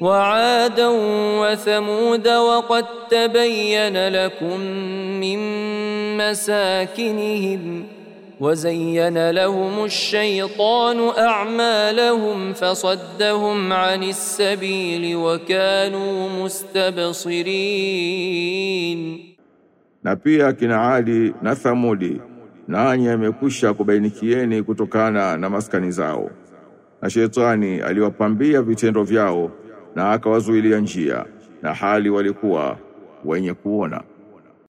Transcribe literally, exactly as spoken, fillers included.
وعادا وثمود وقد تبين لكم من مساكنهم وزين لهم الشيطان أعمالهم فصدهم عن السبيل وكانوا مستبصرين. Na pia kina Adi na Thamudi nanyi amekwisha kubainikieni kutokana na maskani zao, na shetani aliwapambia vitendo vyao na akawazuilia njia, na hali walikuwa wenye kuona.